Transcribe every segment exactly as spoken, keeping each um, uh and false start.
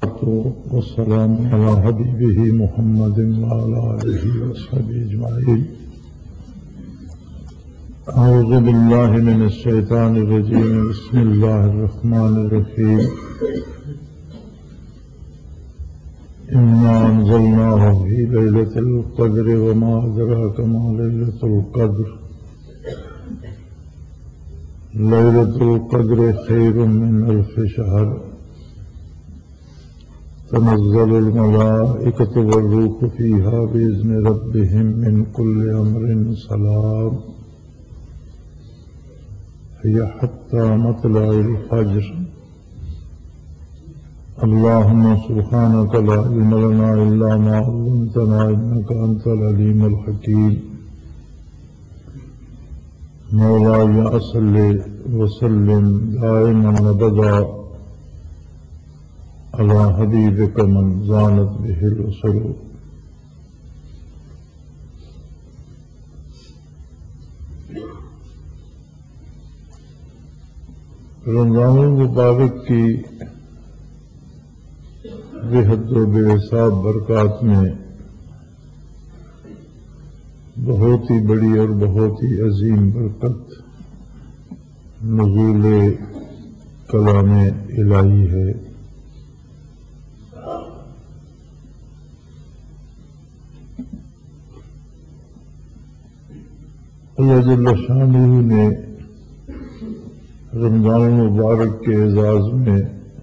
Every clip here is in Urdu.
والسلام على حبيبه محمد وعلى آله وصحبه أجمعين. أعوذ بالله من الشيطان الرجيم. بسم الله الرحمن الرحيم. إنا أنزلناه في ليلة القدر وما أدراك ما ليلة القدر. ليلة القدر خير من ألف شهر. تنزل الملائكة والروح فيها بإذن ربهم من كل أمر سلام هي حتى مطلع الفجر. اللهم سبحانك لا علم لنا إلا ما علمتنا إنك أنت العليم الحكيم. مولاي صل وسلم دائما أبدا على حبيبك من زانت به الرسل. رمضان المبارک کی بے حد و بے حساب برکات میں بہت ہی بڑی اور بہت ہی عظیم برکت نزول کلام الہی ہے. اللہ جل شانہ نے رمضان المبارک کے اعزاز میں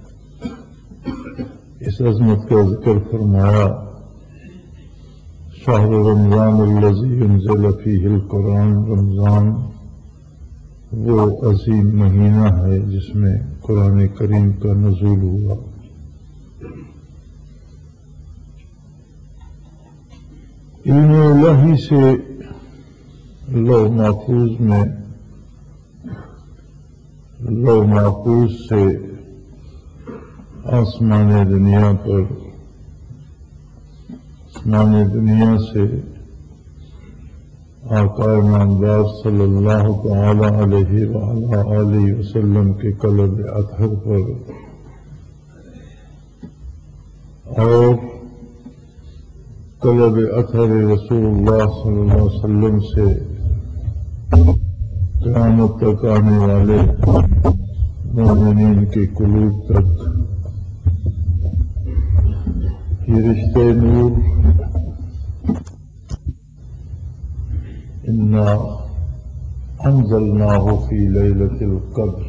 اس عظمت کا ذکر فرمایا. شہر رمضان الذی انزل فیہ القرآن. رمضان وہ عظیم مہینہ ہے جس میں قرآن کریم کا نزول ہوا. علم الہی سے لوح محفوظ میں لوح محفوظ سے آسمان دنیا پر آسمان دنیا سے آقا نامدار صلی اللہ تعالی علیہ وآلہ آلہ وسلم کے قلب اطہر پر اور قلب اطہر رسول اللہ صلی اللہ علیہ وسلم سے قیامت تک آنے والے مومنین کے قلوب تک یہ رشتے نور انا انزلناہ فی لیلۃ القدر.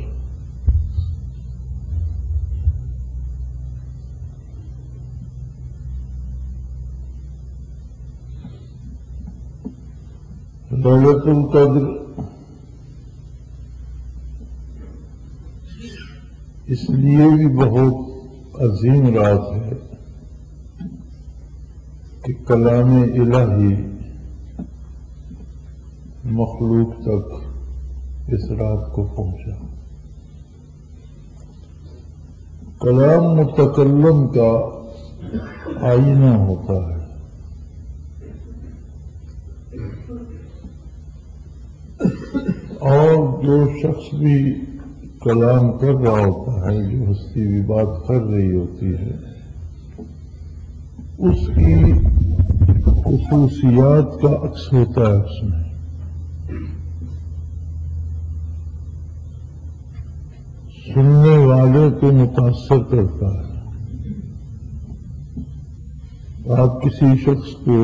لیلۃ القدر اس لیے بھی بہت عظیم رات ہے کہ کلام الہی مخلوق تک اس رات کو پہنچا. کلام متکلم کا آئینہ ہوتا ہے. اور جو شخص بھی کلام کر رہا ہوتا ہے، جو ہستی بھی بات کر رہی ہوتی ہے، اس کی خصوصیات کا عکس ہوتا ہے اس میں. سننے والے کو متاثر کرتا ہے. آپ کسی شخص کو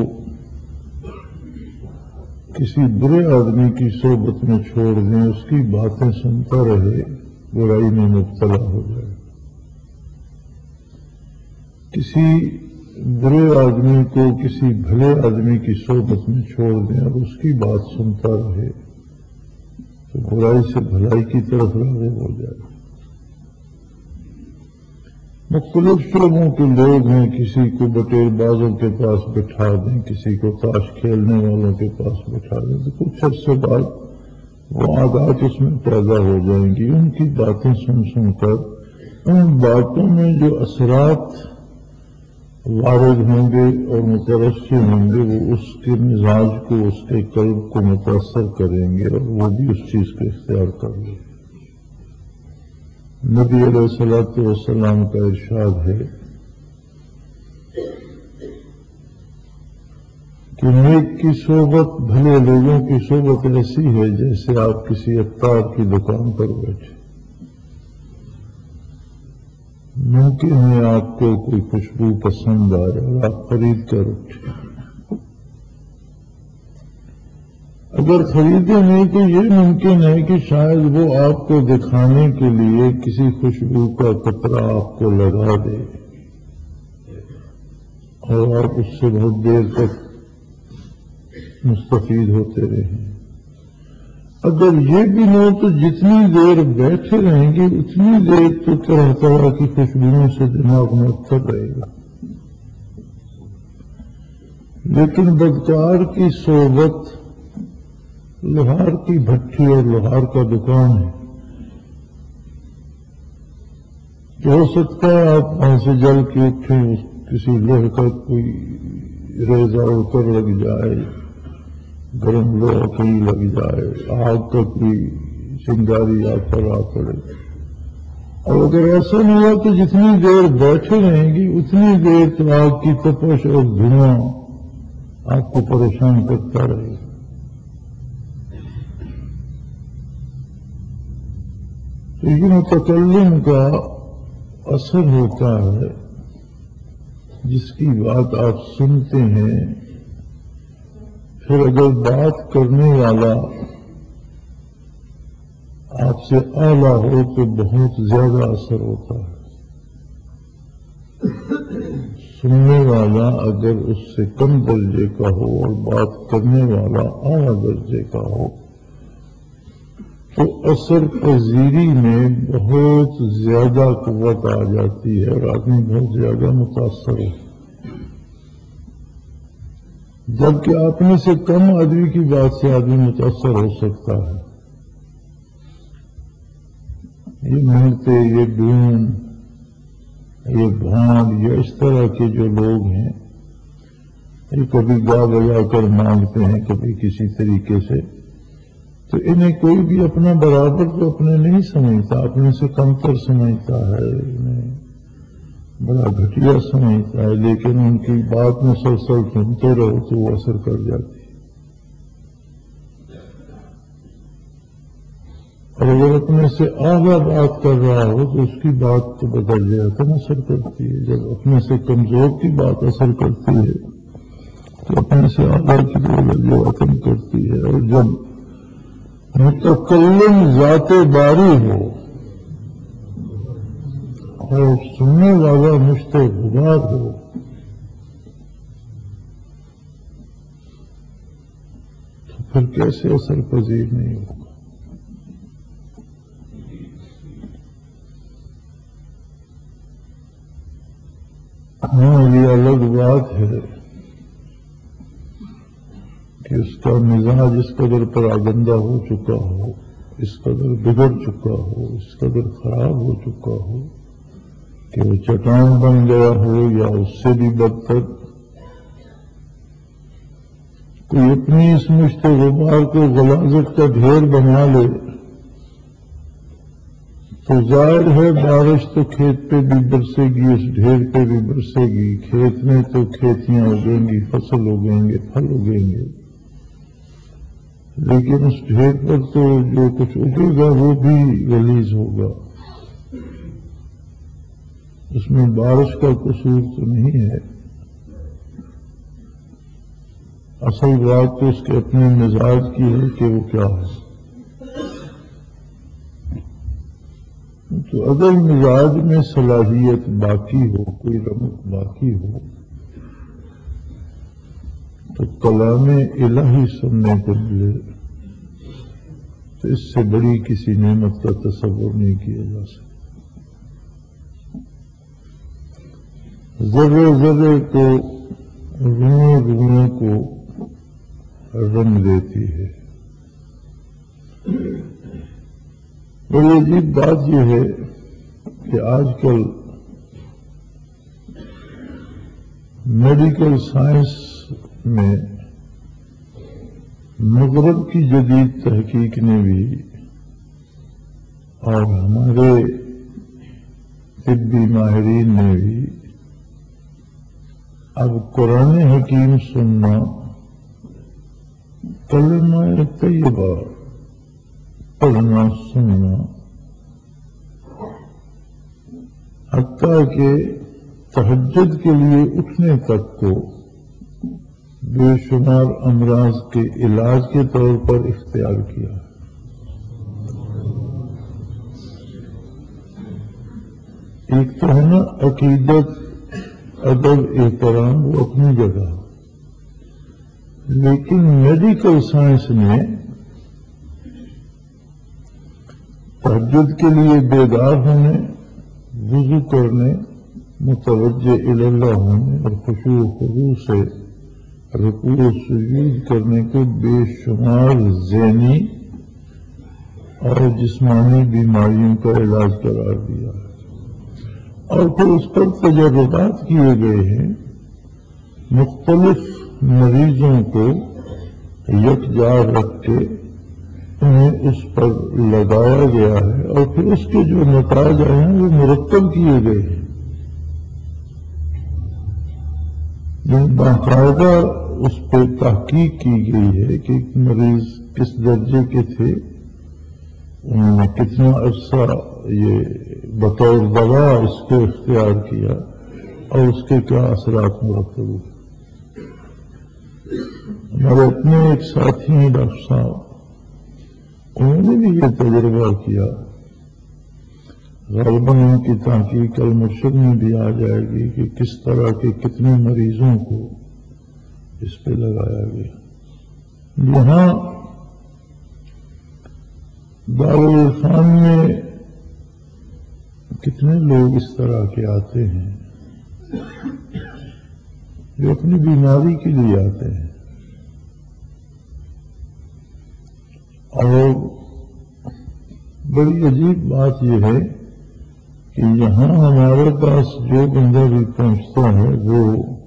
کسی برے آدمی کی صحبت میں چھوڑ دیں، اس کی باتیں سنتا رہے، برائی میں مبتلا ہو جائے. کسی برے آدمی کو کسی بھلے آدمی کی صحبت میں چھوڑ دیں اور اس کی بات سنتا رہے تو برائی سے بھلائی کی طرف راغب ہو جائے. مختلف شعبوں کے لوگ ہیں، کسی کو بٹیر بازوں کے پاس بٹھا دیں، کسی کو تاش کھیلنے والوں کے پاس بٹھا دیں تو کچھ عرصے بعد وہ عادات اس میں پیدا ہو جائیں گی. ان کی باتیں سن سن کر ان باتوں میں جو اثرات وارد ہوں گے اور مترشح ہوں گے وہ اس کے مزاج کو، اس کے قلب کو متاثر کریں گے اور وہ بھی اس چیز کو اختیار کر لیں گے. نبی علیہ الصلوۃ والسلام کا ارشاد ہے کہ نیک کی صحبت، بھلے لوگوں کی صحبت ایسی ہے جیسے آپ کسی عطار کی دکان پر بیٹھے، ممکن ہے آپ کو کوئی خوشبو پسند آئے اور آپ خرید کر اٹھے، اگر خریدے نہیں تو یہ ممکن ہے کہ شاید وہ آپ کو دکھانے کے لیے کسی خوشبو کا قطرہ آپ کو لگا دے اور آپ اس سے بہت دیر تک مستفید ہوتے رہیں۔ اگر یہ بھی نہ ہو تو جتنی دیر بیٹھے رہیں گے اتنی دیر تو طرح طرح کی خوشبوؤں سے دماغ میں اتر رہے گا۔ لیکن بدکار کی صحبت لوہار کی بھٹی اور لوہار کا دکان ہے کہ ہو سکتا ہے آپ وہاں سے جل کے اٹھیں، کسی لوہے کا کوئی ریزہ اتر لگ جائے، گرم لوہا کہیں لگ جائے، آگ کا کوئی چنگاری آپ پر آ پڑے، اور اگر ایسا نہیں ہوا تو جتنی دیر بیٹھے رہیں گی اتنی دیر تو آگ کی تپش اور دھواں آپ کو پریشان کرتا رہے گا۔ تو یہ متکلم کا اثر ہوتا ہے، جس کی بات آپ سنتے ہیں، پھر اگر بات کرنے والا آپ سے اعلیٰ ہو تو بہت زیادہ اثر ہوتا ہے، سننے والا اگر اس سے کم درجے کا ہو اور بات کرنے والا اعلیٰ درجے کا ہو تو اثر پذیری میں بہت زیادہ قوت آ جاتی ہے اور آدمی بہت زیادہ متاثر ہے، جبکہ اپنے سے کم آدمی کی بات سے آدمی متاثر ہو سکتا ہے۔ یہ ملتے، یہ ڈون، یہ بھانڈ، یہ اس طرح کے جو لوگ ہیں، یہ کبھی گا بجا کر مانگتے ہیں، کبھی کسی طریقے سے، تو انہیں کوئی بھی اپنا برابر تو اپنے نہیں سمجھتا، اپنے سے کمتر سمجھتا ہے، انہیں بڑا گھٹیا سمجھتا ہے، لیکن ان کی بات مسلسل سنتے رہو تو وہ اثر کر جاتی ہے، اور اگر اپنے سے اعلیٰ بات کر رہا ہو تو اس کی بات تو بدل جاتا اثر کرتی ہے، جب اپنے سے کمزور کی بات اثر کرتی ہے تو اپنے سے اعلیٰ کی تو بدل جاتا کرتی ہے، اور جب متکلم ذات باری ہو اور سننے والا مشت غبار ہو تو پھر کیسے اثر پذیر نہیں ہوگا؟ ہاں، یہ الگ بات ہے کہ اس کا مزاج اس قدر پراگندہ ہو چکا ہو، اس قدر بگڑ چکا ہو، اس قدر خراب ہو چکا ہو کہ وہ چٹان بن گیا ہو، یا اس سے بھی بدتر کوئی اپنی اس مشت غبار کو غلاظت کا ڈھیر بنا لے تو ظاہر ہے بارش تو کھیت پہ بھی برسے گی، اس ڈھیر پہ بھی برسے گی، کھیت میں تو کھیتیاں اگیں گی، فصل اگیں گے، پھل اگیں گے، لیکن اس ڈھیر پر تو جو کچھ اگے گا وہ بھی غلیظ ہوگا، اس میں بارش کا قصور تو نہیں ہے، اصل بات تو اس کے اپنے مزاج کی ہے کہ وہ کیا ہے۔ تو اگر مزاج میں صلاحیت باقی ہو، کوئی رمق باقی ہو تو کلام الہی سننے کو ملے تو اس سے بڑی کسی نعمت کا تصور نہیں کیا جا سکتا۔ ذرے ذرے کو، روئے روئے کو رنگ دیتی ہے۔ بڑی عجیب بات یہ ہے کہ آج کل میڈیکل سائنس میں مغرب کی جدید تحقیق نے بھی اور ہمارے طبی ماہرین نے بھی اب قرآن حکیم سننا کلمہ طیبہ پڑھنا سننا، حتیٰ کہ تہجد کے لیے اٹھنے تک کو بے شمار امراض کے علاج کے طور پر اختیار کیا۔ ایک تو ہے نا عقیدت، ادب، احترام، وہ اپنی جگہ، لیکن میڈیکل سائنس نے تہجد کے لیے بیدار ہونے، وضو کرنے، متوجہ اللہ ہونے اور خشوع و خضوع سے رکوع و سجود کرنے کو بے شمار ذہنی اور جسمانی بیماریوں کا علاج قرار دیا ہے، اور پھر اس پر تجربات کیے گئے ہیں۔ مختلف مریضوں کو یکجا رکھ کے انہیں اس پر لگایا گیا ہے، اور پھر اس کے جو نتائج آئے ہیں وہ مرتب کیے گئے ہیں۔ باقاعدہ اس پہ تحقیق کی گئی ہے کہ ایک مریض کس درجے کے تھے، انہوں نے کتنا عرصہ یہ بطور دوا اس کو اختیار کیا اور اس کے کیا اثرات مرتب ہوئے۔ ہمارے اپنے ایک ساتھی ہیں ڈاکٹر صاحب، انہوں نے بھی یہ تجربہ کیا۔ غالباً ان کی تحقیق المرشد میں بھی آ جائے گی کہ کس طرح کے کتنے مریضوں کو اس پہ لگایا گیا۔ یہاں دارالعرفان میں کتنے لوگ اس طرح کے آتے ہیں جو اپنی بیماری کے لیے آتے ہیں، اور بڑی عجیب بات یہ ہے کہ یہاں ہمارے پاس جو بندہ بھی پہنچتا ہے وہ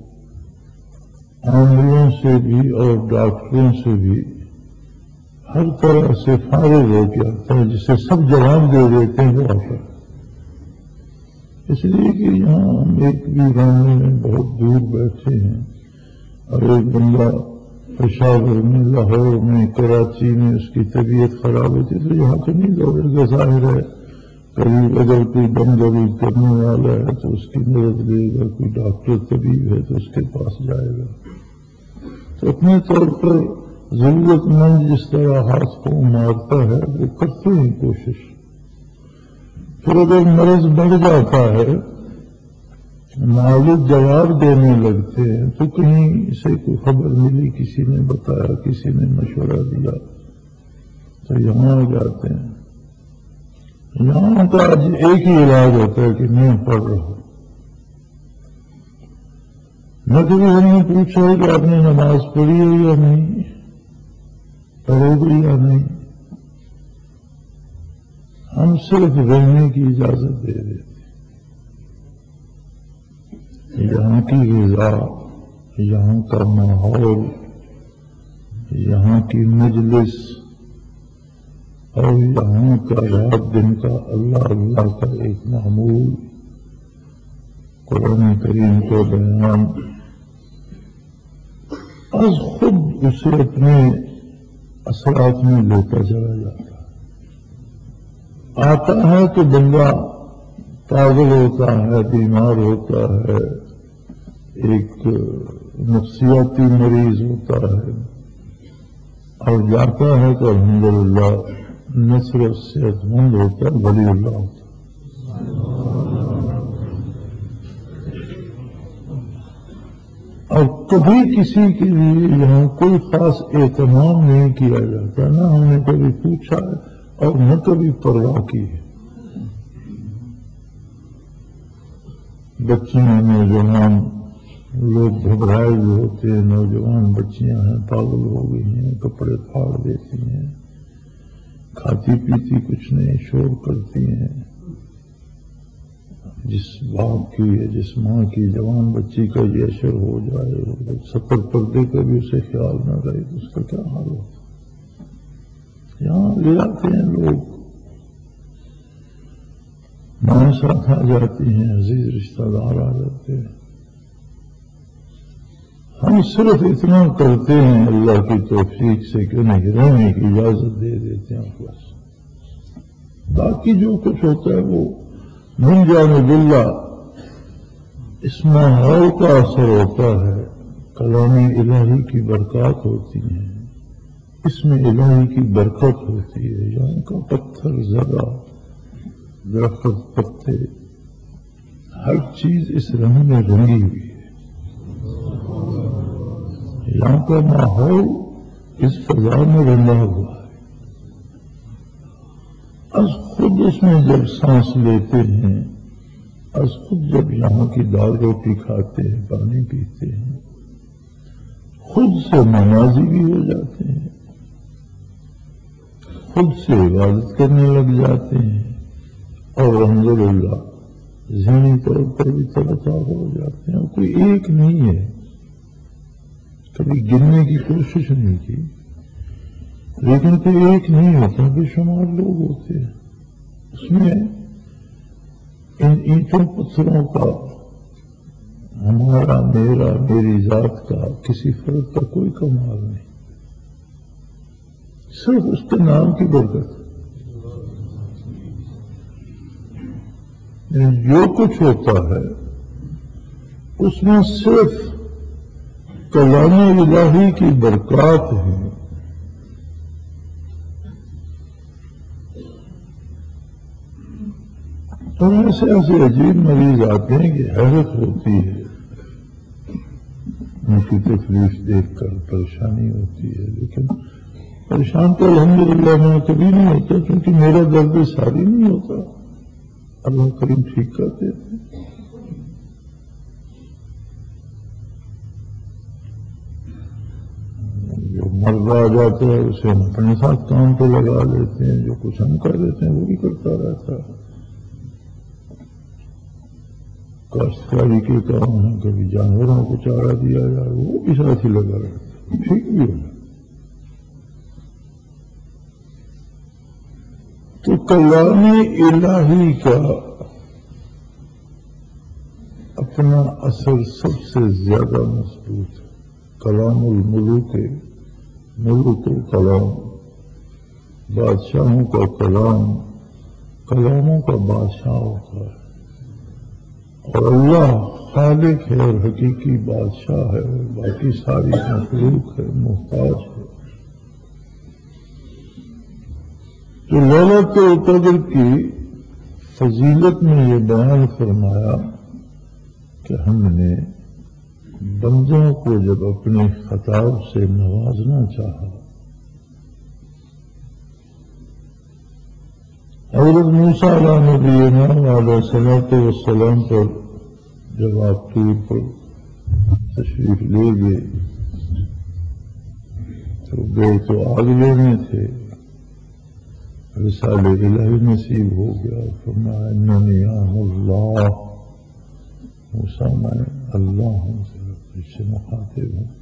عاملوں سے بھی اور ڈاکٹروں سے بھی ہر طرح سے فارغ ہو کے آتا ہے، جسے سب جواب دے دیتے ہیں وہ آتا ہے۔ اس لیے کہ یہاں ہم ایک ویرانے میں بہت دور بیٹھے ہیں، اور ایک بندہ پشاور میں، لاہور میں، کراچی میں اس کی طبیعت خراب ہوتی تو یہاں تو نہیں دوڑے گا، ظاہر ہے قریب اگر کوئی دم دریز کرنے والا ہے تو اس کی مدد لے گا، کوئی ڈاکٹر طبیب ہے تو اس کے پاس جائے گا۔ تو اپنے طور پر ضرورت مند جس طرح ہاتھ کو مارتا ہے وہ کرتے ہیں کوشش۔ پھر اگر مرض بڑھ جاتا ہے، معالج جواب دینے لگتے ہیں تو کہیں سے کوئی خبر ملی، کسی نے بتایا، کسی نے مشورہ دیا تو یہاں آ جاتے ہیں۔ یہاں کا آج ایک ہی علاج ہوتا ہے کہ میں پڑھ رہا ہوں۔ میں کبھی ہم نے پوچھا کہ آپ نے نماز پڑھی ہے یا نہیں، پڑھو گے یا نہیں، ہم صرف رہنے کی اجازت دے دیتے۔ یہاں کی غذا، یہاں کا ماحول، یہاں کی مجلس اور یہاں کا رات دن کا اللہ اللہ کا ایک معمول، قرآن کریم کو بیان، از خود اسے اپنے اثرات میں لیتا چلا جاتا ہے۔ آتا ہے تو بندہ پاگل ہوتا ہے، بیمار ہوتا ہے، ایک نفسیاتی مریض ہوتا ہے، اور جاتا ہے تو الحمدللہ نہ صرف صحت مند ہوتا ہے، ولی اللہ ہوتا ہے۔ اور کبھی کسی کے لیے یہاں کوئی خاص اہتمام نہیں کیا جاتا، نہ ہم نے کبھی پوچھا ہے اور نہ کبھی پرواہ کی ہے۔ بچیاں، نوجوان لوگ گھبرائے ہوئے ہوتے ہیں، نوجوان بچیاں ہیں پاگل ہو گئی ہیں، کپڑے پھاڑ دیتی ہیں، کھاتی پیتی کچھ نہیں، شور کرتی ہیں۔ جس باپ کی یا جس ماں کی جوان بچی کا یہ اثر ہو جائے، ستر پردے کا بھی اسے خیال نہ رہے تو اس کا کیا حال ہوتا۔ یہاں لے آتے ہیں لوگ، ماں ساتھ آ جاتی ہیں، عزیز رشتہ دار آ جاتے ہیں۔ ہم صرف اتنا کرتے ہیں اللہ کی توفیق سے کہ انہیں رہنے کی اجازت دے دیتے ہیں بس. باقی جو کچھ ہوتا ہے وہ من جانب اللہ اس ماحول کا اثر ہوتا ہے. کلام الہی کی برکات ہوتی ہیں، اس میں الہی کی برکت ہوتی ہے. یہاں کا پتھر ذرا درخت پتے ہر چیز اس رنگ میں رنگی ہوئی ہے. یہاں کا ماحول اس فضا میں رنگا ہوا ہے. از خود اس میں جب سانس لیتے ہیں، از خود جب یہاں کی دال روٹی کھاتے ہیں، پانی پیتے ہیں، خود سے نمازی بھی ہو جاتے ہیں، خود سے عبادت کرنے لگ جاتے ہیں، اور الحمدللہ ذہنی طور پر بھی ترتاح ہو جاتے ہیں. کوئی ایک نہیں ہے، کبھی گننے کی کوشش نہیں کی، لیکن کوئی ایک نہیں ہوتا، بے شمار لوگ ہوتے ہیں. اس میں ان اینٹوں پتھروں کا، ہمارا میرا میری ذات کا کسی فرد کا کوئی کمال نہیں، صرف اس کے نام کی برکت. جو کچھ ہوتا ہے اس میں صرف کلام الہی کی برکات ہے. اور ایسے ایسے عجیب مریض آتے ہیں کہ حیرت ہوتی ہے ان کی تکلیف دیکھ کر، پریشانی ہوتی ہے. لیکن پریشان تو الحمدللہ میں کبھی نہیں ہوتا، کیونکہ میرا درد ساری نہیں ہوتا، اللہ کریم ٹھیک کرتے تھے. جو مرد آ جاتا ہے اسے ہم اپنے ساتھ کام پہ لگا لیتے ہیں، جو کچھ ہم کر دیتے ہیں وہ بھی کرتا رہتا ہے. کاشتکاری کے کام ہیں، کبھی جانوروں کو چارہ دیا جائے وہ بھی ساتھ ہی لگا رہتا ہے، ٹھیک بھی ہوگا. تو کلام الہی کا اپنا اثر سب سے زیادہ مضبوط ہے. کلام الملوک ملوک کلام، بادشاہوں کا کلام کلاموں کا بادشاہ ہوتا ہے. اور اللہ خالق ہے اور حقیقی بادشاہ ہے، اور باقی ساری مخلوق ہے، محتاج ہے. تو لیلۃ القدر کی فضیلت میں یہ بیان فرمایا کہ ہم نے بندوں کو جب اپنے خطاب سے نوازنا چاہا، حضرت موسیٰ علیہ نبینا علیہ الصلوۃ والسلام پر جب آپ طور پر تشریف لے گئے تو گئے تو آگ لینے تھے، رسالہ الہی نصیب ہو گیا. فرمایا اننی انا اللہ، موسیٰ میں اللہ ہوں، اس سے مخاطب ہوں.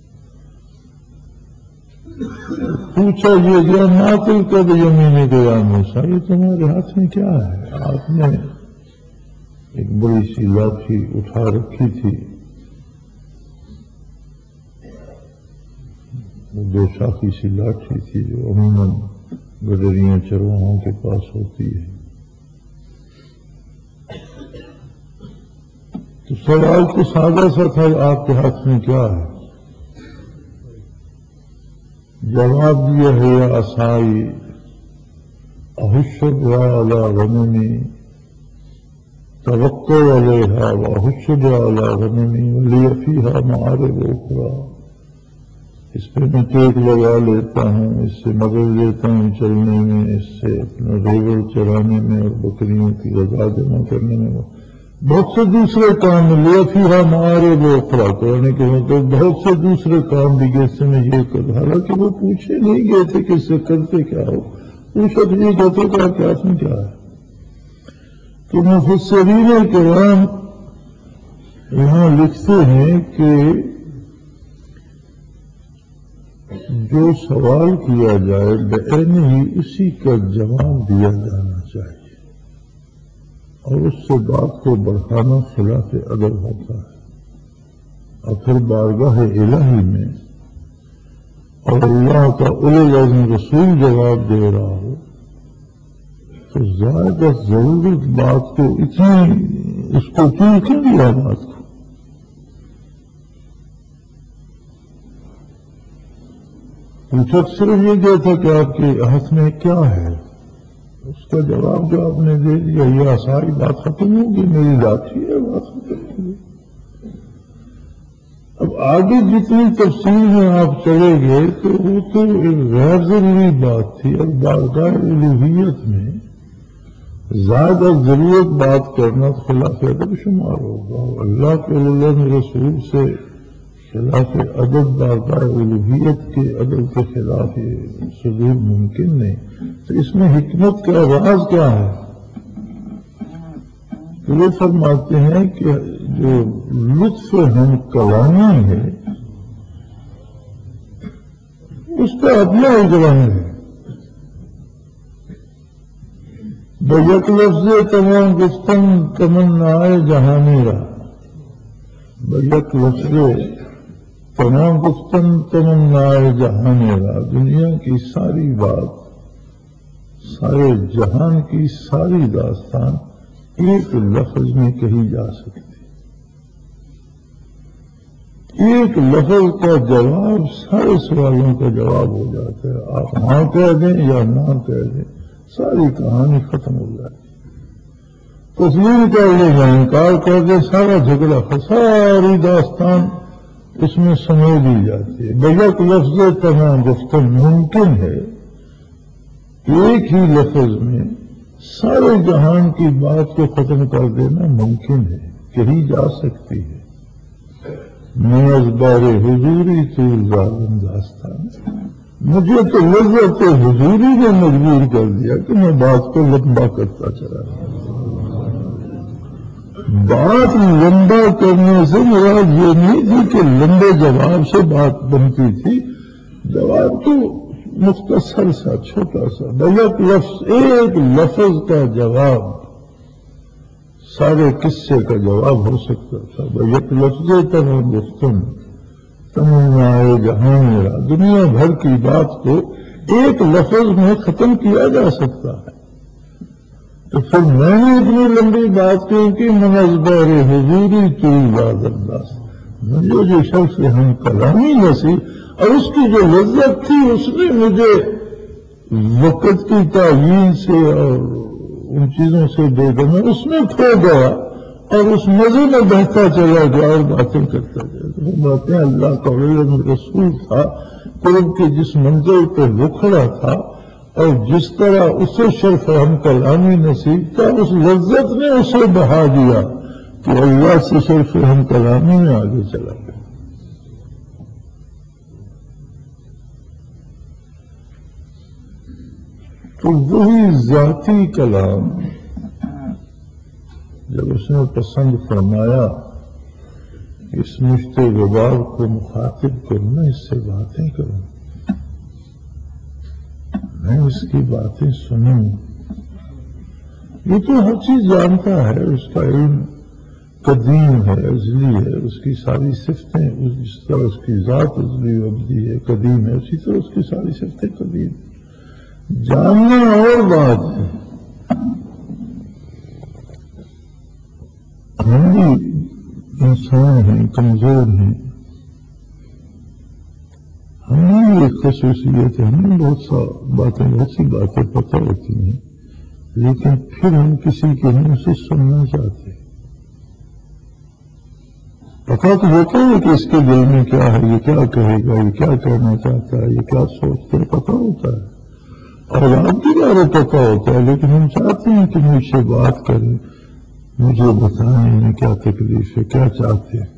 پوچھا یہ گیا ماتل کب یمین گیا موسیٰ، یہ تمہارے ہاتھ میں کیا ہے؟ آپ نے ایک بڑی سی لاٹھی اٹھا رکھی تھی، وہ دو شاخی سی لاٹھی تھی جو عموماً گڈریاں چرواہوں کے پاس ہوتی ہے. تو سوال تو سادہ سا تھا، آپ کے ہاتھ میں کیا ہے؟ جواب دیا ہے یا عصائی احش بها علی غنمی توقع علیہا واحش بها علی غنمی ولی فیہا معارب اخری. اس پہ میں ٹیک لگا لیتا ہوں، اس سے مدد لیتا ہوں چلنے میں، اس سے اپنا ریوڑ چرانے میں اور بکریوں کی غذا جمع کرنے میں، بہت سے دوسرے کام لیا فیہا معارب اخری. کہنے کے مطلب بہت سے دوسرے کام بھی جیسے میں یہ کروں. حالانکہ وہ پوچھے نہیں گئے تھے کہ اس سے کرتے کیا ہو، پوچھا تو یہ کہتے کہ آپ کے ہاتھ میں کیا ہے. تو مفسرین کرام یہاں لکھتے ہیں کہ جو سوال کیا جائے بعینہ ہی اسی کا جواب دیا جانا چاہیے، اور اس سے بات کو بڑھانا خلاف ادب ہوتا ہے. اور پھر بارگاہ الہی میں اور اللہ کا اولو العزم رسول جواب دے رہا ہو تو زیادہ ضرورت بات کو اتنی اس کو کیوں کیوں دیا بات کو؟ پوچھا صرف یہ دیا تھا کہ آپ کے ہاتھ میں کیا ہے؟ اس کا جواب جو آپ نے دے دیا یہ آسانی بات ختم ہوگی، میری ذاتی ہے بات ختم ہوگی۔ اب آگے جتنی تفصیل میں آپ چلے گئے تو وہ تو ایک غیر ضروری بات تھی، اور بارگاہ الوہیت میں زیادہ ضرورت بات کرنا خلاف ادب شمار ہوگا، اللہ کے اللہ رسول سے خلاف ادب بارگاہ الوہیت کے ادب کے خلاف یہ صدور ممکن نہیں۔ تو اس میں حکمت کا راز کیا ہے؟ تو وہ فرماتے ہیں کہ جو لطف ہم کلامی ہے اس کا اپنا اجرام ہے۔ بیک لفظ تمام گفتن تمنائے جہاں میرا، بیک لفظ تمام گفتن تمنائے جہاں میرا، دنیا کی ساری بات، سارے جہان کی ساری داستان ایک لفظ میں کہی جا سکتی، ایک لفظ کا جواب سارے سوالوں کا جواب ہو جاتا ہے۔ آپ ہاں کہہ دیں یا نہ کہہ دیں ساری کہانی ختم ہو جاتی ہے۔ تسلیم کر لیں یا انکار کر دیں سارا جھگڑا، ساری داستان اس میں سمجھ لی جاتی ہے۔ بیک لفظ تمام گفتن ممکن ہے ایک ہی لفظ میں سارے جہان کی بات کو ختم کر دینا ممکن ہے، کہی جا سکتی ہے۔ میں ازبار حضوری تو ظالم داستان، مجھے تو لذت حضوری نے مجبور کر دیا کہ میں بات کو لمبا کرتا چلا گیا۔ بات لمبا کرنے سے مراد یہ نہیں تھی کہ لمبے جواب سے بات بنتی تھی، جواب تو مختصر سا چھوٹا سا، بیک لفظ ایک لفظ کا جواب سارے قصے کا جواب ہو سکتا تھا۔ بیک لفظ تمام گفتن تمنائے جہاں میرا، دنیا بھر کی بات کو ایک لفظ میں ختم کیا جا سکتا ہے۔ تو پھر میں نے اتنی لمبی بات کیوں کی؟ من ازبار حضوری تو یاد انداز، مجھے جو شخص ہم کلامی نسی اور اس کی جو لذت تھی اس نے مجھے وقت کی تعیین سے اور ان چیزوں سے دے دینا اس میں کھو گیا اور اس مزے میں بہتا چلا گیا اور باتیں کرتا گیا۔ تو وہ باتیں اللہ کا رسول تھا، قرب کے جس منزل پہ وہ کھڑا تھا اور جس طرح اسے شرف ہم کلامی نصیب تھا، اس لذت نے اسے بہا دیا کہ اللہ سے شرف ہم کلامی میں آگے چلا گیا۔ تو وہی ذاتی کلام جب اس نے پسند فرمایا اس مشت غبار کو مخاطب کروں، میں اس سے باتیں کروں، میں اس کی باتیں سنوں، یہ تو ہر چیز جانتا ہے، اس کا علم قدیم ہے، ازلی ہے، اس کی ساری صفتیں جس طرح اس کی ذات ازلی و ابدی ہے، قدیم ہے، اسی طرح اس کی ساری صفتیں قدیم ہیں۔ جاننا اور بات ہے، ہم بھی انسان ہیں، کمزور ہیں، ہمیں ایک خصوصیت ہے، ہمیں بہت سا باتیں بہت سی باتیں پتہ ہوتی ہیں لیکن پھر ہم کسی کے منہ سے سننا چاہتے ہیں۔ پتہ تو ہوتا ہے کہ اس کے دل میں کیا ہے، یہ کیا کہے گا، یہ کیا کہنا چاہتا ہے، یہ کیا سوچتا ہے، پتہ ہوتا ہے اور آپ کے بارے پتہ ہوتا ہے، لیکن ہم چاہتے ہیں کہ مجھ سے بات کریں، مجھے بتائیں انہیں کیا تکلیف ہے، کیا چاہتے ہیں۔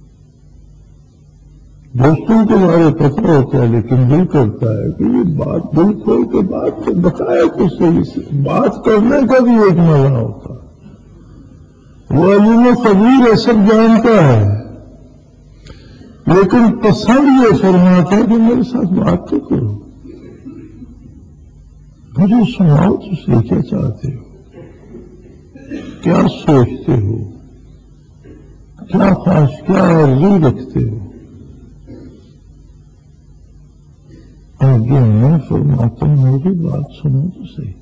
دوستوں کے بارے پتہ ہوتا ہے لیکن دل کرتا ہے کہ یہ بات دل کھول کے بات تو بتائے تو صحیح سے، بات کرنے کا بھی ایک مزہ ہوتا ہے۔ وہ علیم و خبیر ہے، سب جانتا ہے، لیکن پسند یہ فرماتا ہے کہ میرے ساتھ بات تو کرو، مجھے سناؤ تو صحیح کیا چاہتے ہو، کیا سوچتے ہو۔ کیا خواہش کیا آرزو رکھتے ہو؟ آگے میں فرماتا ہوں میری بات سنو تو صحیح.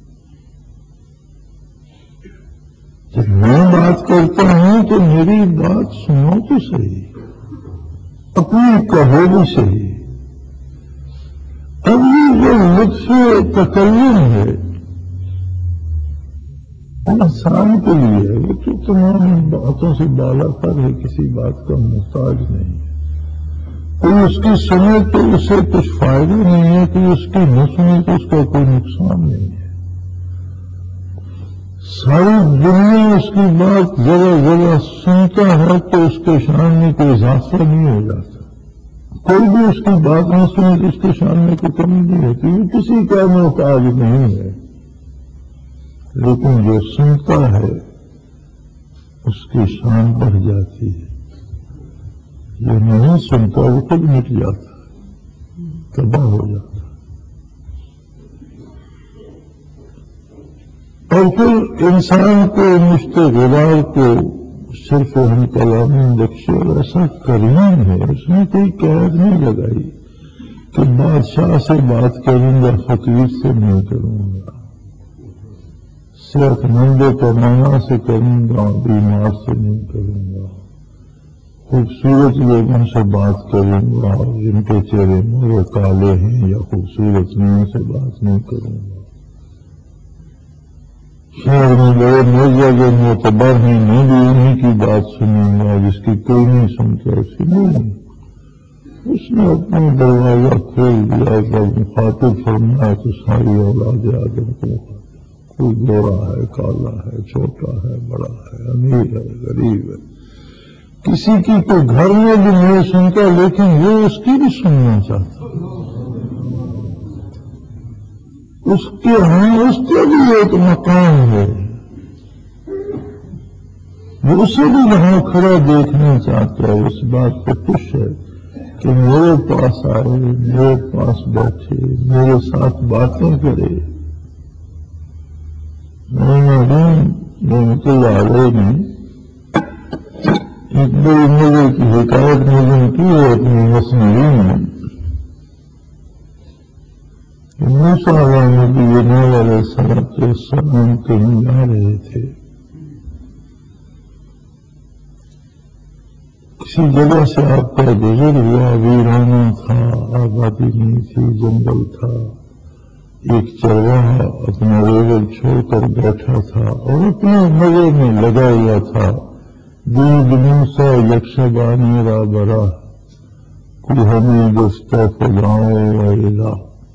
جب میں بات کرتا ہوں تو میری بات سنو تو صحیح, اپنی کہو بھی صحیح. اب یہ جو لطف تکلم ہے انسان کے لیے ہے, وہ تو تمام باتوں سے بالا تر ہے, کسی بات کا محتاج نہیں ہے. کوئی اس کی سنے تو اسے کچھ فائدہ نہیں ہے, کوئی اس کی نہ سنے تو اس کا کوئی نقصان نہیں ہے. ساری دنیا اس کی بات جگہ جگہ سنتا ہے تو اس کے شان میں کوئی اضافہ نہیں ہو جاتا. کوئی بھی اس کی بات نہ سنے تو اس کے شان میں کوئی کمی نہیں ہوتی, وہ کسی کا محتاج نہیں ہے. لیکن جو سنتا ہے اس کی شان بڑھ جاتی ہے, جو نہیں سنتا وہ خود مٹ جاتا ہے, تباہ ہو جاتا ہے. اور پھر انسان کو مشتغلار کو صرف ہم کلامی بخشے, اور ایسا کریم ہے, اس نے کوئی قید نہیں لگائی کہ بادشاہ سے بات کروں گا فقیر سے نہیں کروں گا, صرف مند پیمانہ سے کروں گا بیمار سے نہیں کروں گا, خوبصورت لوگوں سے بات کروں گا جن کے چہرے مورے کالے ہیں یا خوبصورت نہیں سے بات نہیں کروں گا. شہر میں بڑے مرزا جو معتبر ہیں میں بھی انہیں کی بات سنوں گا, جس کی کوئی نہیں سنتا اس کی نہیں. اس نے اپنا دروازہ کھول دیا, جب مخاطب فرمایا تو ساری اولاد آدم کو, کوئی گورا ہے, کالا ہے, چھوٹا ہے, بڑا ہے, امیر ہے, غریب ہے, کسی کی تو گھر میں بھی نہیں سنتا, لیکن وہ اس کی بھی سننا چاہتا. اس کے ہاں اس کے بھی ایک مقام ہے, وہ اسے بھی وہاں کھڑا دیکھنا چاہتا ہے. اس بات پہ خوش ہے کہ میرے پاس آئے, میرے پاس بیٹھے, میرے ساتھ باتیں کرے. میں رحمت اللہ علیہ نے ایک بڑی مزے کی حکایت نظم کی ہے اپنی مصنوعی میں. موسیٰ علیہ السلام کہیں جا رہے تھے, کسی جگہ سے آپ کا گزر ہوا, ویرانہ تھا, آبادی نہیں تھی, جنگل تھا. ایک چرواہا اپنا ریگل چھوڑ کر بیٹھا تھا اور اپنے مزے میں لگا ہوا تھا. دودھ موسیٰ یکشگانے را برا, کوئی ہمیں گفتہ فضاؤں ویلا.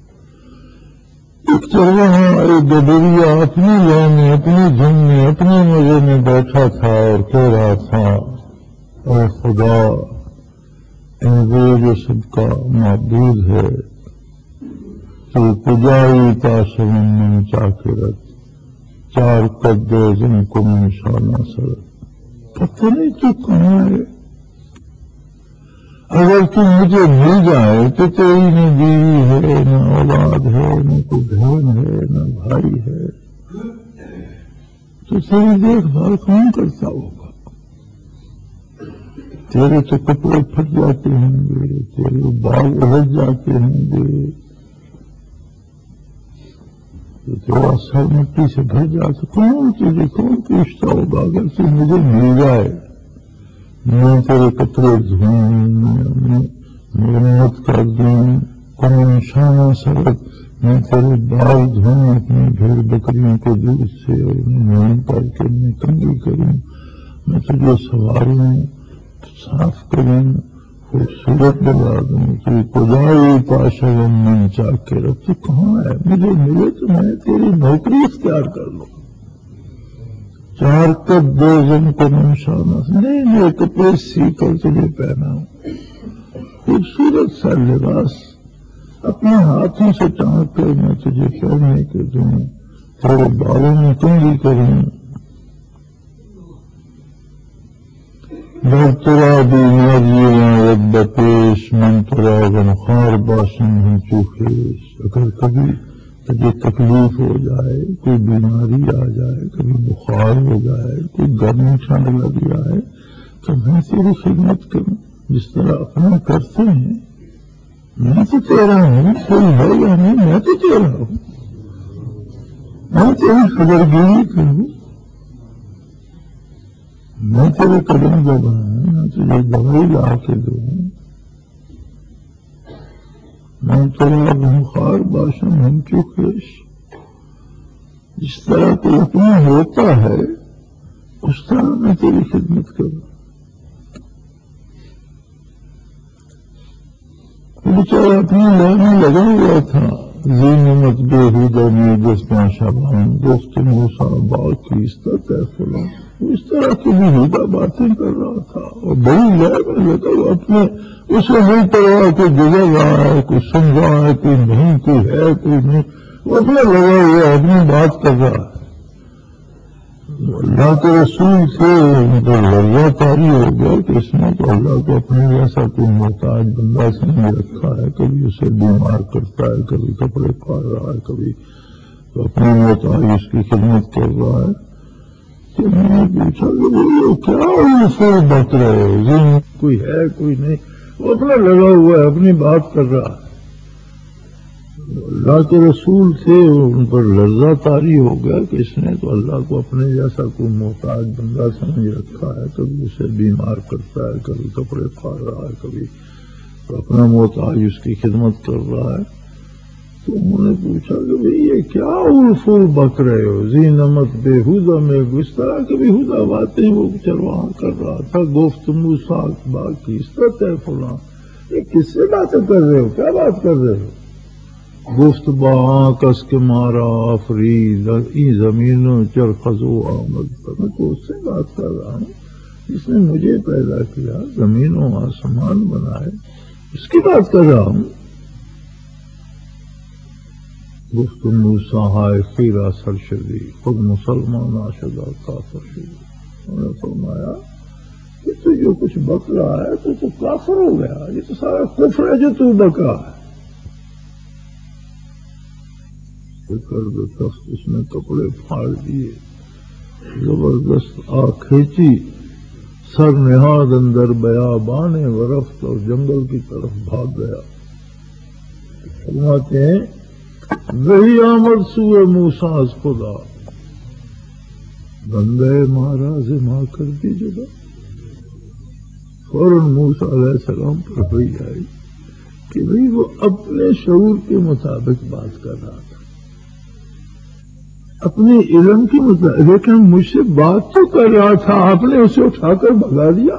ایک چرواہا ایک گڈریا اپنے گاؤں میں, اپنے جن میں, اپنے مزے میں بیٹھا تھا اور کہہ رہا تھا, اے خدا, اے وہ جو سب کا معبود ہے, تو پجائی تاشمن من چاکرت, چار قد زن کو من شانہ سرت. پتہ نہیں تو کہاں ہے, اگر تم مجھے مل جائے تو تیری نہ بیوی ہے, نہ اولاد ہے, نہ کوئی بہن ہے, نہ بھائی ہے, تو تیری دیکھ بھال کون کرتا ہوگا؟ تیرے تو کپڑے پھٹ جاتے ہوں گے, تیرے بال اڑ جاتے ہوں گے, تو تیرا سر مٹی سے بھر جاتا, کون تجھے کون پوچھتا ہوگا؟ اگر تم مجھے مل جائے, میں تیرے کپڑے دھوؤں, مرمت کر دوں, کون شانہ سرت, میں تیرے بال دھوؤں اپنی بھیڑ بکریوں کے دودھ سے, اور انہیں کر کے میں کنگھی کروں, میں تجھے سواروں, صاف کروں, خوبصورت بنا دوں, تو پجائی پاشم من چاکرت. تو کہاں ہے؟ مجھے ملے تو میں تیری نوکری اختیار کر لوں. چار کب دو زن کو نشانہ, نہیں میں کپڑے سی کر تجھے پہنا ہوں, خوبصورت سا لباس اپنے ہاتھوں سے ٹانک کر میں تجھے پہننے کے دوں, تیرے بالوں میں کنگھی کروں. در ترا بیماریاں رب پیش, من ترا غمخوار باشم ہم چوخیش. اگر کبھی تجھے تکلیف ہو جائے, کوئی بیماری آ جائے, کبھی بخار ہو جائے, کوئی گرمی ٹھنڈ لگ جائے, کہ میں تیری خدمت کروں جس طرح اپنا کرتے ہیں. میں تو تیرا ہوں، کوئی ہے یا نہیں، میں تو تیرا ہوں. میں تیری قدرگیری کروں، میں تیرے قدم دباؤں، میں تجھے دوائی لا کے دوں. میں تیرا غمخوار باشم ہم چوکیش. جس طرح تو اپنا ہوتا ہے اس طرح میں تیری خدمت کروں. بیچارہ اپنے لینے لگا ہوا تھا زینت بےہودہ میں جسنا شبان گفت موسیٰ باقی اس طرح فلاں. اس طرح کی بےہودہ باتیں کر رہا تھا اور بڑی لہر میں لگا وہ اپنے اسے نہیں پڑا کوئی گزر رہا ہے، کوئی سن رہا ہے، کوئی نہیں، کوئی ہے کوئی نہیں. وہ اپنے لگا ہوا اپنی بات کر رہا ہے. اللہ کے رسول سے لرزہ طاری ہو گیا کہ اس نے تو اللہ کو اپنے جیسا کوئی محتاج بندہ سمجھ رکھا ہے. کبھی اسے بیمار کرتا ہے، کبھی کپڑے پھاڑ رہا ہے، کبھی اپنے محتاج اس کی خدمت کر رہا ہے. تو میں نے پوچھا کہ وہ کیا رسول بات رہے ہو، کوئی ہے کوئی نہیں. وہ اپنا لگا ہوا ہے، اپنی بات کر رہا ہے. اللہ کے رسول سے ان پر لرزہ طاری ہو گیا کہ اس نے تو اللہ کو اپنے جیسا کوئی محتاج بندہ سمجھ رکھا ہے. کبھی اسے بیمار کرتا ہے، کبھی کپڑے پھاڑ رہا ہے، کبھی اپنا محتاج اس کی خدمت کر رہا ہے. تو انہوں نے پوچھا کہ بھئی یہ کیا اولفول بک رہے ہو، زی نمت بےہودہ میں اس طرح کی بےہودہ باتیں وہ چرواہا کر رہا تھا. گفت موسیٰ باقی اس طرح فلاں. یہ کس سے باتیں کر رہے ہو، کیا بات کر رہے ہو؟ گفت با کس کے مارا آفرید ای زمینوں چرخزو آمد. میں تو اس سے بات کر رہا ہوں جس نے مجھے پیدا کیا، زمین و آسمان بنائے، اس کی بات کر رہا ہوں. گفت موسیٰ ہائے خیرہ سرشدی خود مسلمان آشدہ کافر شدی. انہوں نے فرمایا کہ تو جو کچھ بک رہا ہے تو تو کافر ہو گیا. یہ تو سارا کفر ہے جو تو بک رہا ہے. کر تخت اس نے کپڑے پھاڑ دیے، زبردست آ کھینچی، سر نہاد اندر بیابان ورفت اور جنگل کی طرف بھاگ گیا. فرماتے ہیں وہی آمد سوئے موسیٰ از خدا، بندے مہاراز ماں کر دی جگہ. فوراً موسیٰ علیہ السلام پر ہوئی آئی کہ بھئی وہ اپنے شعور کے مطابق بات کر رہا تھا، اپنے علم کے مطابق، لیکن مجھ سے بات تو کر رہا تھا، آپ نے اسے اٹھا کر بھگا دیا.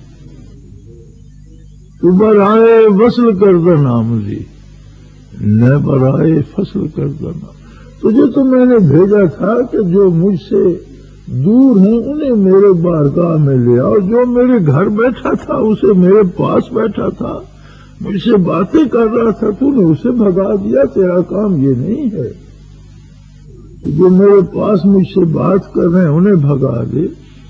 تو برائے وصل کردہ نامزی نہ برائے فصل کردہ نام. تجھے تو میں نے بھیجا تھا کہ جو مجھ سے دور ہیں انہیں میرے بارگاہ میں لے آؤ. جو میرے گھر بیٹھا تھا اسے میرے پاس بیٹھا تھا، مجھ سے باتیں کر رہا تھا، تو نے اسے بھگا دیا. تیرا کام یہ نہیں ہے جو میرے پاس مجھ سے بات کر رہے ہیں انہیں بھگا دے.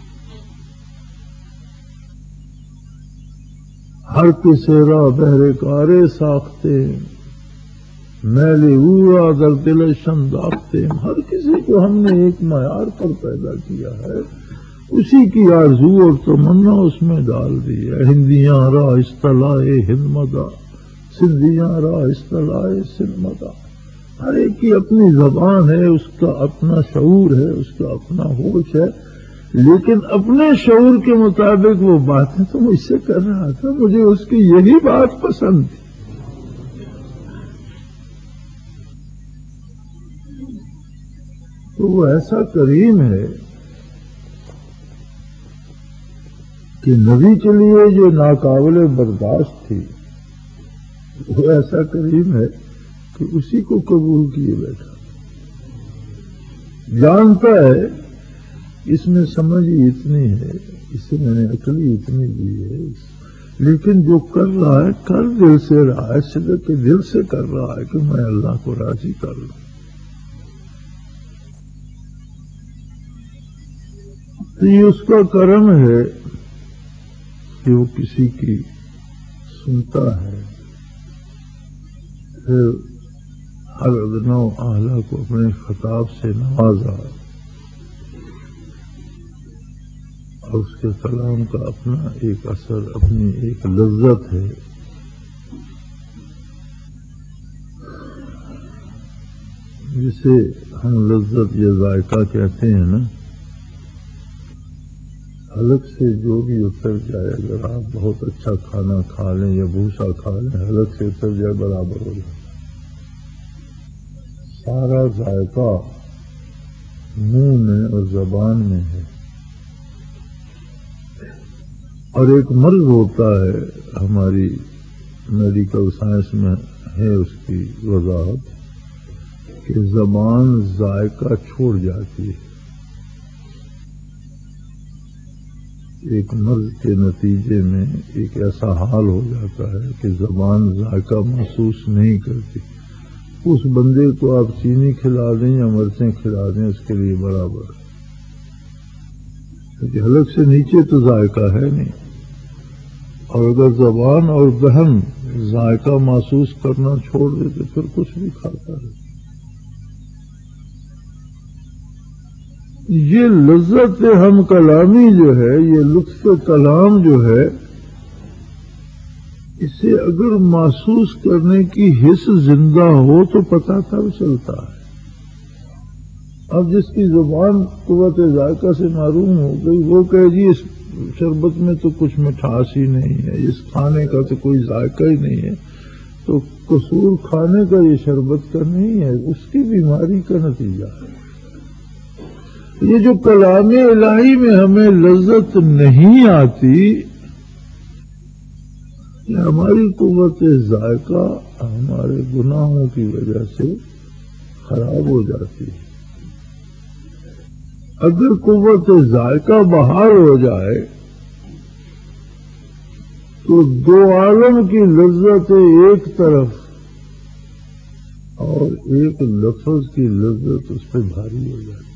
ہر کسی را بہرے کارے ساختے میلے اورا در دل شنداختے. ہر کسی کو ہم نے ایک معیار پر پیدا کیا ہے، اسی کی آرزو اور تمنا اس میں ڈال دی ہے. ہندیاں را اصطلاح ہند مدا، سندھیاں را اصطلاح سندھ مدا. ہر ایک کی اپنی زبان ہے، اس کا اپنا شعور ہے، اس کا اپنا ہوش ہے، لیکن اپنے شعور کے مطابق وہ باتیں تو مجھ سے کر رہا تھا. مجھے اس کی یہی بات پسند تھی. تو وہ ایسا کریم ہے کہ نبی کے لیے جو ناقابل برداشت تھی وہ ایسا کریم ہے کہ اسی کو قبول کیے بیٹھا. جانتا ہے اس میں سمجھ ہی اتنی ہے، اسے میں نے عقلی اتنی دی ہے، لیکن جو کر رہا ہے کر دل سے رہا ہے، صدق کے دل سے کر رہا ہے کہ میں اللہ کو راضی کر لوں. یہ اس کا کرم ہے کہ وہ کسی کی سنتا ہے، پھر ہر ادنا و اعلیٰ کو اپنے خطاب سے نوازا اور اس کے کلام کا اپنا ایک اثر، اپنی ایک لذت ہے. جسے ہم لذت یا ذائقہ کہتے ہیں نا، حلق سے جو بھی اتر جائے، اگر آپ بہت اچھا کھانا کھا لیں یا بھوسا کھا لیں، حلق سے اتر جائے برابر ہو جائے. سارا ذائقہ منہ میں اور زبان میں ہے. اور ایک مرض ہوتا ہے، ہماری میڈیکل سائنس میں ہے اس کی وضاحت، کہ زبان ذائقہ چھوڑ جاتی ہے. ایک مرض کے نتیجے میں ایک ایسا حال ہو جاتا ہے کہ زبان ذائقہ محسوس نہیں کرتی. اس بندے کو آپ چینی کھلا دیں یا مرچیں کھلا دیں، اس کے لیے برابر ہے، کیونکہ حلق سے نیچے تو ذائقہ ہے نہیں. اور اگر زبان اور ذہن ذائقہ محسوس کرنا چھوڑ دے تو پھر کچھ بھی کھاتا ہے. یہ لذت ہم کلامی جو ہے، یہ لطف کلام جو ہے، اسے اگر محسوس کرنے کی حس زندہ ہو تو پتہ تب چلتا ہے. اب جس کی زبان قوت ذائقہ سے معروم ہو گئی، وہ کہے جی اس شربت میں تو کچھ مٹھاس ہی نہیں ہے، اس کھانے کا تو کوئی ذائقہ ہی نہیں ہے، تو قصور کھانے کا یہ شربت کا نہیں ہے، اس کی بیماری کا نتیجہ ہے. یہ جو کلام الہی میں ہمیں لذت نہیں آتی، یہ ہماری قوت ذائقہ ہمارے گناہوں کی وجہ سے خراب ہو جاتی ہے. اگر قوت ذائقہ بحال ہو جائے تو دو عالم کی لذت ایک طرف اور ایک لفظ کی لذت اس پہ بھاری ہو جاتی.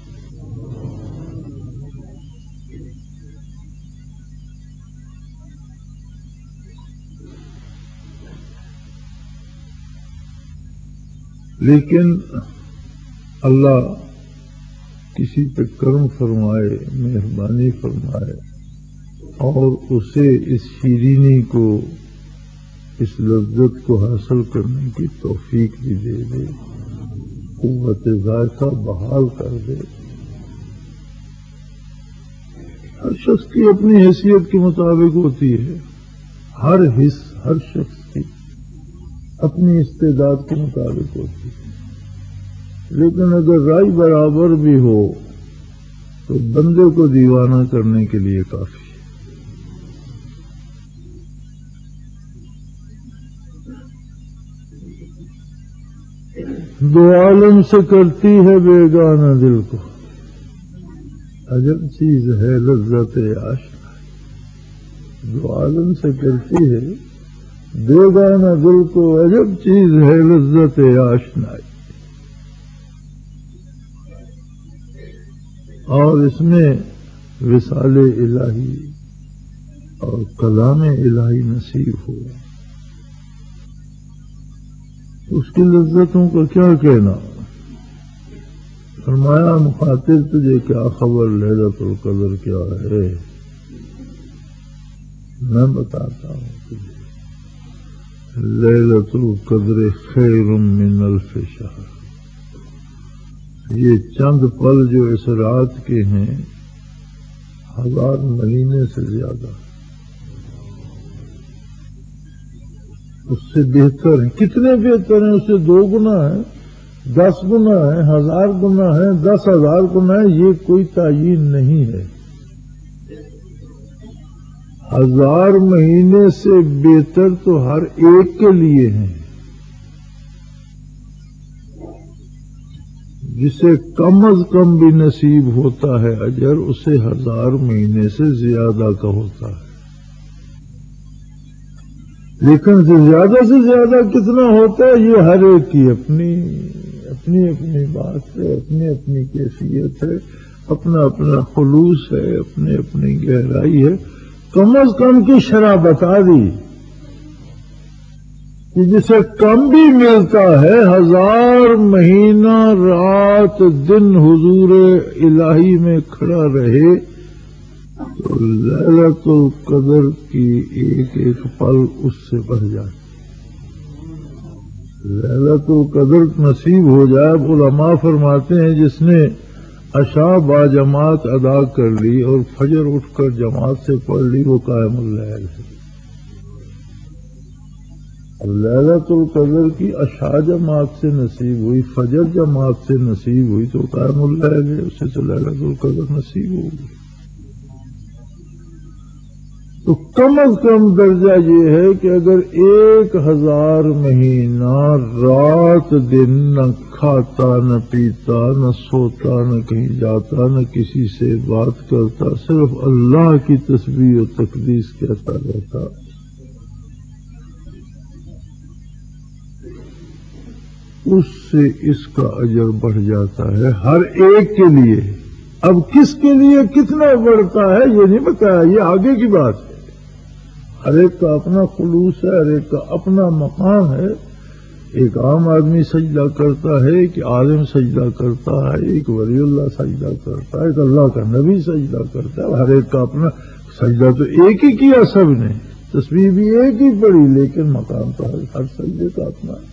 لیکن اللہ کسی پہ کرم فرمائے، مہربانی فرمائے اور اسے اس شیرینی کو، اس لذت کو حاصل کرنے کی توفیق بھی دے دے، قوت ذائقہ بحال کر دے. ہر شخص کی اپنی حیثیت کے مطابق ہوتی ہے، ہر حص ہر شخص کی اپنی استعداد کے مطابق ہوتی ہے. لیکن اگر رائے برابر بھی ہو تو بندے کو دیوانہ کرنے کے لیے کافی ہے. دو عالم سے کرتی ہے بیگانہ دل کو، عجب چیز ہے لذت آشنا. دو عالم سے کرتی ہے بیگانہ دل کو، عجب چیز ہے لذت آشنا. اور اس میں وصال الہی اور کلام الہی نصیب ہو، اس کی لذتوں کا کیا کہنا. فرمایا مخاطب تجھے کیا خبر لیلۃ القدر کیا ہے، میں بتاتا ہوں تجھے. لیلۃ القدر خیر من الف شہر. یہ چند پل جو اس رات کے ہیں ہزار مہینے سے زیادہ، اس سے بہتر ہیں. کتنے بہتر ہیں؟ اس سے دو گنا ہے، دس گنا ہے، ہزار گنا ہے، دس ہزار گنا ہے، یہ کوئی تعین نہیں ہے. ہزار مہینے سے بہتر تو ہر ایک کے لیے ہیں. جسے کم از کم بھی نصیب ہوتا ہے اجر، اسے ہزار مہینے سے زیادہ کا ہوتا ہے. لیکن زیادہ سے زیادہ کتنا ہوتا ہے یہ ہر ایک کی اپنی اپنی اپنی بات ہے، اپنی اپنی کیفیت ہے، اپنا اپنا خلوص ہے، اپنی اپنی گہرائی ہے. کم از کم کی شرح بتا دی کہ جسے کم بھی ملتا ہے، ہزار مہینہ رات دن حضور الہی میں کھڑا رہے تو لیلۃ القدر کی ایک ایک پل اس سے بڑھ جائے، لیلۃ القدر نصیب ہو جائے۔ اب علماء فرماتے ہیں جس نے عشاء با جماعت ادا کر لی اور فجر اٹھ کر جماعت سے پڑھ لی، وہ قائم اللیل ہے۔ لیلۃ القدر کی عشاء جماعت سے نصیب ہوئی، فجر جماعت سے نصیب ہوئی تو قائم اللیل ہے، اسے تو لیلۃ القدر نصیب ہوگی۔ تو کم از کم درجہ یہ ہے کہ اگر ایک ہزار مہینہ رات دن نہ کھاتا نہ پیتا نہ سوتا نہ کہیں جاتا نہ کسی سے بات کرتا، صرف اللہ کی تسبیح و تقدیس کہتا رہتا، اس سے اس کا اجر بڑھ جاتا ہے ہر ایک کے لیے۔ اب کس کے لیے کتنا بڑھتا ہے یہ نہیں بتایا، یہ آگے کی بات ہے۔ ہر ایک کا اپنا خلوص ہے، ہر ایک کا اپنا مقام ہے۔ ایک عام آدمی سجدہ کرتا ہے، ایک عالم سجدہ کرتا ہے، ایک ولی اللہ سجدہ کرتا ہے، ایک اللہ کا نبی سجدہ کرتا ہے۔ ہر ایک کا اپنا سجدہ تو ایک ہی کیا سب نے، تسبیح بھی ایک ہی پڑھی، لیکن مقام تو ہر سجدے کا اپنا ہے۔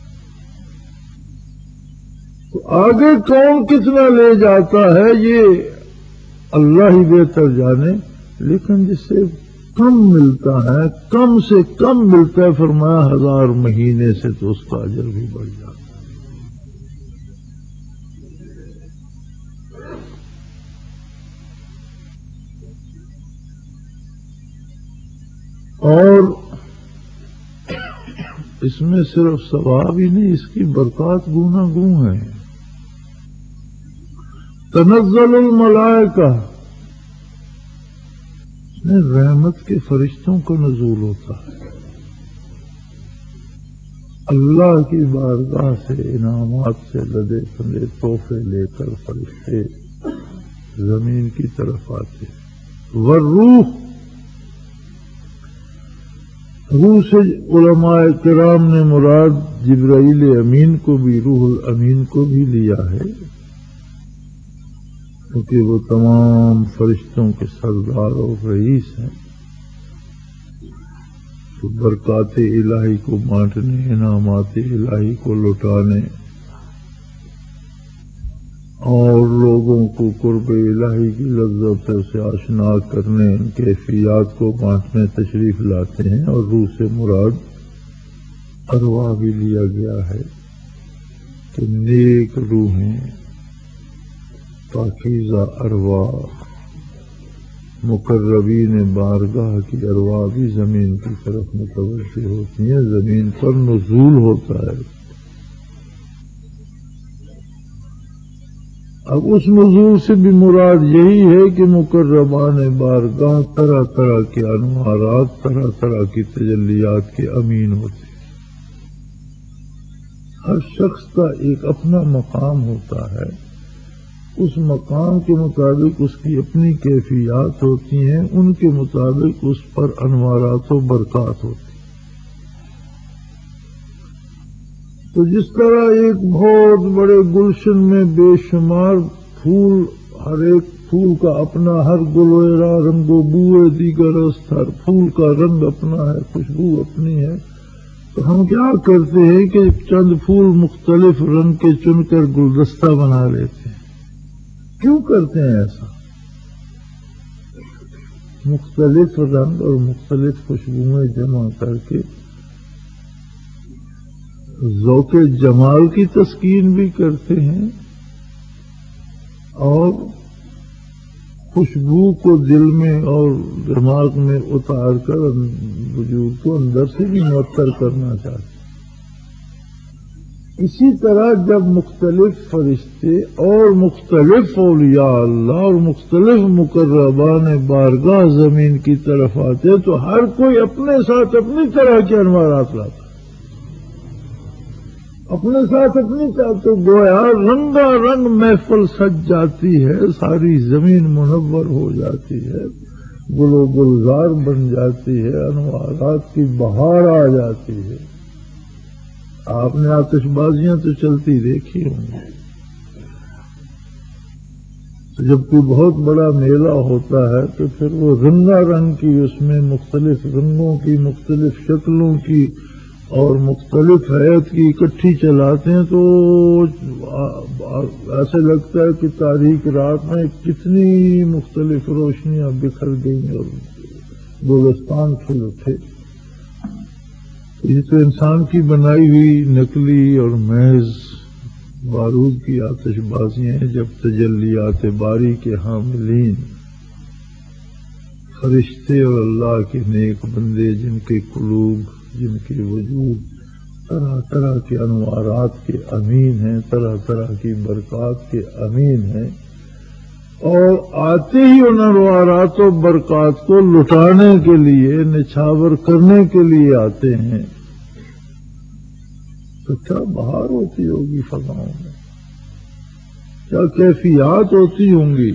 تو آگے کون کتنا لے جاتا ہے یہ اللہ ہی بہتر جانے، لیکن جس سے کم ملتا ہے، کم سے کم ملتا ہے، فرمایا ہزار مہینے سے، تو اس کا اجر بھی بڑھ جاتا ہے۔ اور اس میں صرف ثواب ہی نہیں، اس کی برکات گونا گوں ہے۔ تنزل الملائکہ، اس میں رحمت کے فرشتوں کا نزول ہوتا ہے۔ اللہ کی بارگاہ سے انعامات سے لدے پھندے تحفے لے کر فرشتے زمین کی طرف آتے۔ والروح، روح سے علماء کرام نے مراد جبرائیل امین کو بھی، روح الامین کو بھی لیا ہے، کیونکہ وہ تمام فرشتوں کے سردار اور رئیس ہیں۔ تو برکات الہی کو بانٹنے، انعامات الہی کو لوٹانے اور لوگوں کو قرب الہی کی لذت سے آشنا کرنے، ان کیفیات کو بانٹنے تشریف لاتے ہیں۔ اور روح سے مراد ارواح بھی لیا گیا ہے کہ نیک روحیں، پاکیزہ ارواح، مقربین بارگاہ کی ارواح بھی زمین کی طرف متوجہ ہوتی ہیں، زمین پر نزول ہوتا ہے۔ اب اس نزول سے بھی مراد یہی ہے کہ مقربان بارگاہ طرح طرح کے انوارات، طرح طرح کی تجلیات کے امین ہوتے ہیں۔ ہر شخص کا ایک اپنا مقام ہوتا ہے، اس مقام کے مطابق اس کی اپنی کیفیات ہوتی ہیں، ان کے مطابق اس پر انوارات و برکات ہوتی ہیں۔ تو جس طرح ایک بہت بڑے گلشن میں بے شمار پھول، ہر ایک پھول کا اپنا، ہر گلویرا رنگ و بوئے دیگر است، ہر پھول کا رنگ اپنا ہے، خوشبو اپنی ہے، تو ہم کیا کرتے ہیں کہ چند پھول مختلف رنگ کے چن کر گلدستہ بنا لیتے ہیں۔ کیوں کرتے ہیں ایسا؟ مختلف رنگ اور مختلف خوشبوئیں جمع کر کے ذوق جمال کی تسکین بھی کرتے ہیں اور خوشبو کو دل میں اور دماغ میں اتار کر وجود کو اندر سے بھی معطر کرنا چاہتے ہیں۔ اسی طرح جب مختلف فرشتے اور مختلف اولیاء اللہ اور مختلف مقربان بارگاہ زمین کی طرف آتے تو ہر کوئی اپنے ساتھ اپنی طرح کے انوارات لاتا، اپنے ساتھ اپنی طرح، تو گویا رنگا رنگ محفل سج جاتی ہے، ساری زمین منور ہو جاتی ہے، گل و گلزار بن جاتی ہے، انوارات کی بہار آ جاتی ہے۔ آپ نے آتش بازیاں تو چلتی دیکھی ہوں گی، جب کوئی بہت بڑا میلہ ہوتا ہے تو پھر وہ رنگا رنگ کی، اس میں مختلف رنگوں کی، مختلف شکلوں کی اور مختلف حیت کی اکٹھی چلاتے ہیں، تو ایسے لگتا ہے کہ تاریک رات میں کتنی مختلف روشنیاں بکھر گئیں اور گلستان کھل اٹھے۔ یہ تو انسان کی بنائی ہوئی نقلی اور محض بارود کی آتش بازیاں ہیں، جب تجلیات باری کے حاملین فرشتے اور اللہ کے نیک بندے، جن کے قلوب، جن کے وجود طرح طرح کے انوارات کے امین ہیں، طرح طرح کی برکات کے امین ہیں، اور آتے ہی ان انوارات و برکات کو لٹانے کے لیے، نچھاور کرنے کے لیے آتے ہیں، تو کیا بہار ہوتی ہوگی فضاؤں میں، کیا کیفیات ہوتی ہوں گی۔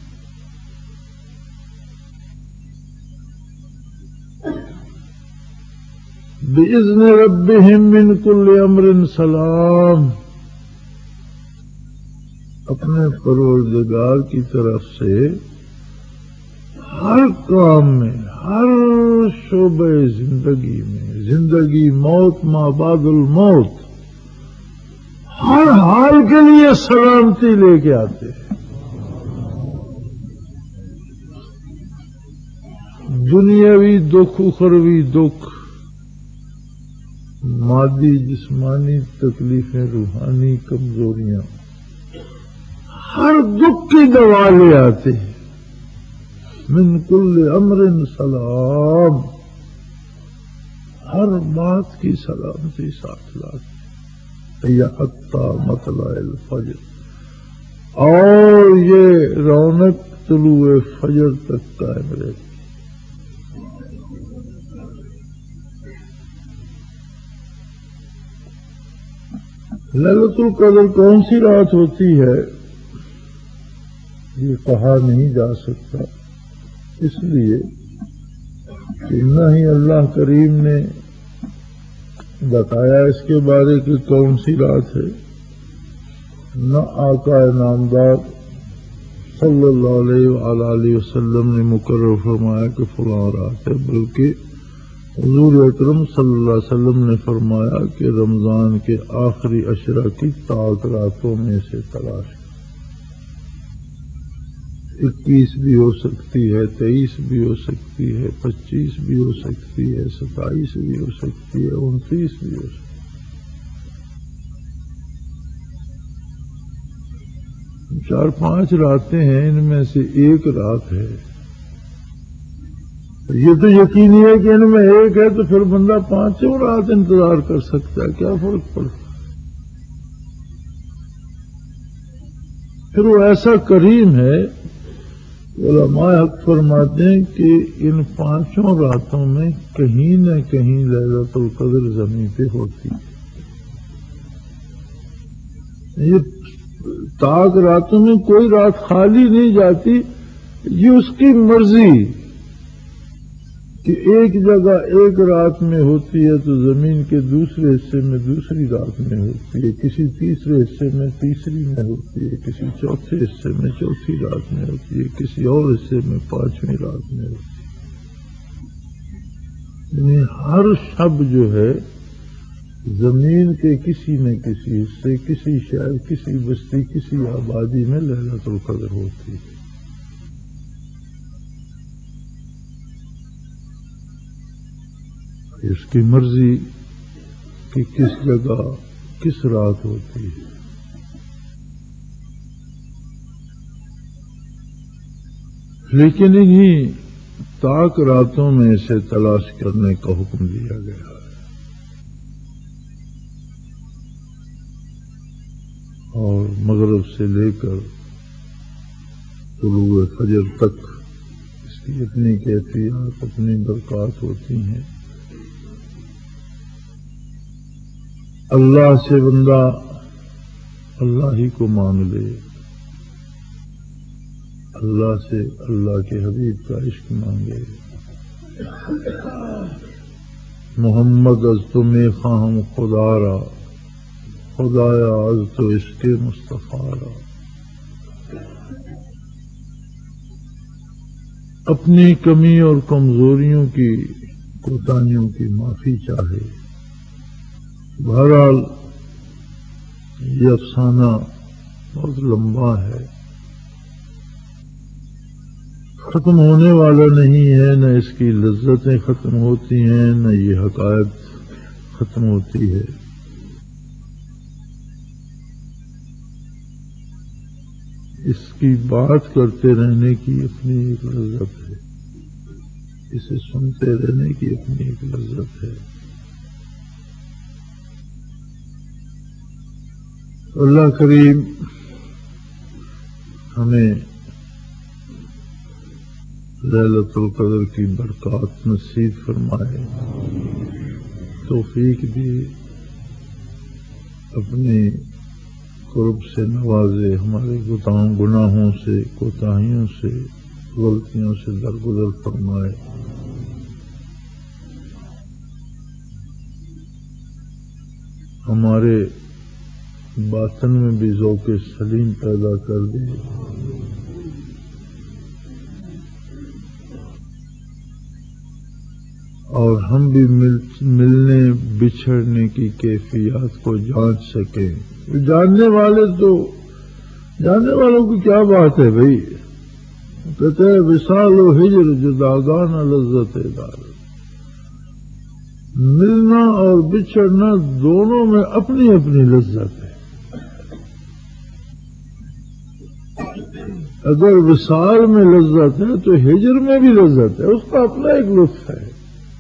بِإِذْنِ رَبِّهِمْ مِنْ كُلِّ أَمْرٍ سلام، اپنے پروردگار کی طرف سے ہر کام میں، ہر شعبہ زندگی میں، زندگی موت ما بعد الموت، ہر حال کے لیے سلامتی لے کے آتے ہیں۔ دنیاوی دکھ، اخروی دکھ، مادی جسمانی تکلیفیں، روحانی کمزوریاں، ہر دکھ کی دوا لے آتے ہیں۔ من کل امر سلام، ہر بات کی سلامتی ساتھ لاتے، یا حتی مطلع الفجر، اور یہ رونق طلوع فجر تک قائم رہتی۔ لیلۃ القدر کون سی رات ہوتی ہے یہ کہا نہیں جا سکتا، اس لیے کہ نہ ہی اللہ کریم نے بتایا اس کے بارے کہ کون سی رات ہے، نہ آقا نامدار صلی اللہ علیہ وآلہ وسلم نے مقرر فرمایا کہ فلاں رات ہے، بلکہ حضور اکرم صلی اللہ علیہ وسلم نے فرمایا کہ رمضان کے آخری عشرہ کی تاک راتوں میں سے تلاش، اکیس بھی ہو سکتی ہے، تیئیس بھی ہو سکتی ہے، پچیس بھی ہو سکتی ہے، ستائیس بھی ہو سکتی ہے، انتیس بھی ہو سکتی ہے۔ چار پانچ راتیں ہیں، ان میں سے ایک رات ہے، یہ تو یقینی ہے کہ ان میں ایک ہے، تو پھر بندہ پانچوں رات انتظار کر سکتا ہے، کیا فرق پڑتا ہے؟ پھر وہ ایسا کریم ہے، علماء حق فرماتے ہیں کہ ان پانچوں راتوں میں کہیں نہ کہیں لیلۃ القدر زمین پہ ہوتی ہے۔ یہ تاک راتوں میں کوئی رات خالی نہیں جاتی، یہ اس کی مرضی کہ ایک جگہ ایک رات میں ہوتی ہے تو زمین کے دوسرے حصے میں دوسری رات میں ہوتی ہے، کسی تیسرے حصے میں تیسری میں ہوتی ہے، کسی چوتھے حصے میں چوتھی رات میں ہوتی ہے، کسی اور حصے میں پانچویں رات میں ہوتی ہے۔ یعنی ہر شب جو ہے زمین کے کسی نہ کسی حصے، کسی شہر، کسی بستی، کسی آبادی میں لیلۃ القدر ہوتی ہے۔ اس کی مرضی کہ کس جگہ کس رات ہوتی ہے۔ لیکن انہی تاک راتوں میں سے تلاش کرنے کا حکم دیا گیا ہے، اور مغرب سے لے کر طلوع فجر تک اس کی اپنی کیفیات، اپنی برکات ہوتی ہیں۔ اللہ سے بندہ اللہ ہی کو مانگ لے، اللہ سے اللہ کے حبیب کا عشق مانگے، محمد از تو میں خواہم خدا را، خدایا از تو عشق مصطفیٰ را۔ اپنی کمی اور کمزوریوں کی کوتاہیوں کی معافی چاہے. بہرحال یہ افسانہ بہت لمبا ہے، ختم ہونے والا نہیں ہے، نہ اس کی لذتیں ختم ہوتی ہیں، نہ یہ حقائق ختم ہوتی ہے. اس کی بات کرتے رہنے کی اپنی ایک لذت ہے، اسے سنتے رہنے کی اپنی ایک لذت ہے. اللہ کریم ہمیں لیلۃ القدر کی برکات نصیب فرمائے، توفیق دی، اپنے قرب سے نوازے، ہمارے گناہوں سے، کوتاہیوں سے، غلطیوں سے درگزر فرمائے. ہمارے باطن میں بھی ذوق سلیم پیدا کر دے، اور ہم بھی مل ملنے بچھڑنے کی کیفیات کو جانچ سکیں. جاننے والے تو جاننے والوں کی کیا بات ہے بھائی، کہتے ہیں وصال و ہجر جداگانہ لذت دار. ملنا اور بچھڑنا دونوں میں اپنی اپنی لذت ہے. اگر وصال میں لذت ہے تو ہجر میں بھی لذت ہے، اس کا اپنا ایک لطف ہے.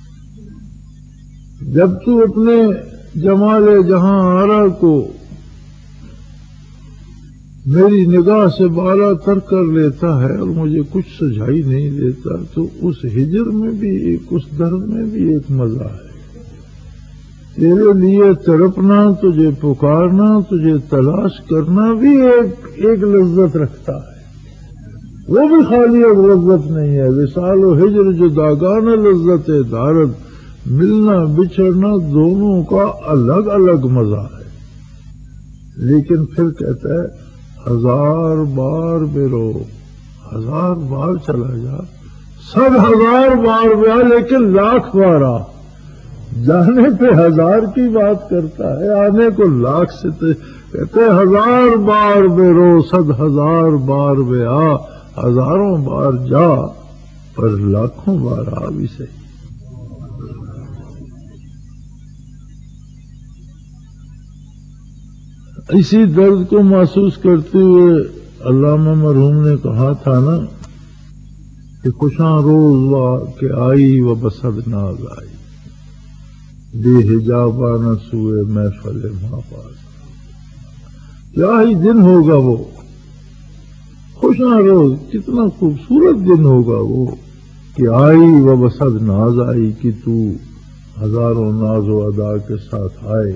جب تو اپنے جمال جہاں آرا کو میری نگاہ سے بالا تر کر لیتا ہے اور مجھے کچھ سجھائی نہیں دیتا، تو اس ہجر میں بھی ایک، اس درد میں بھی ایک مزہ ہے. تیرے لیے تڑپنا، تجھے پکارنا، تجھے تلاش کرنا بھی ایک ایک لذت رکھتا ہے. وہ بھی خالی ایک لذت نہیں ہے. وصال و ہجر جو داغانہ لذت دارد، ملنا بچھڑنا دونوں کا الگ الگ مزہ ہے. لیکن پھر کہتا ہے ہزار بار بے رو، ہزار بار چلا جا، سب ہزار بار بیا، لیکن لاکھ بار آ. جانے پہ ہزار کی بات کرتا ہے، آنے کو لاکھ سے کہتے ہیں ہزار بار بے رو، صد ہزار بار بے آ. ہزاروں بار جا پر لاکھوں بار آ بھی صحیح. اسی درد کو محسوس کرتے ہوئے علامہ مرحوم نے کہا تھا نا کہ خوشاں روز وا کہ آئی و بسد ناز آئی، بے حجابہ نہ سوئے محفل ماں پاس. کیا ہی دن ہوگا وہ خوشاں روز، کتنا خوبصورت دن ہوگا وہ کہ آئی و بسد ناز آئی، کہ تو ہزاروں ناز و ادا کے ساتھ آئے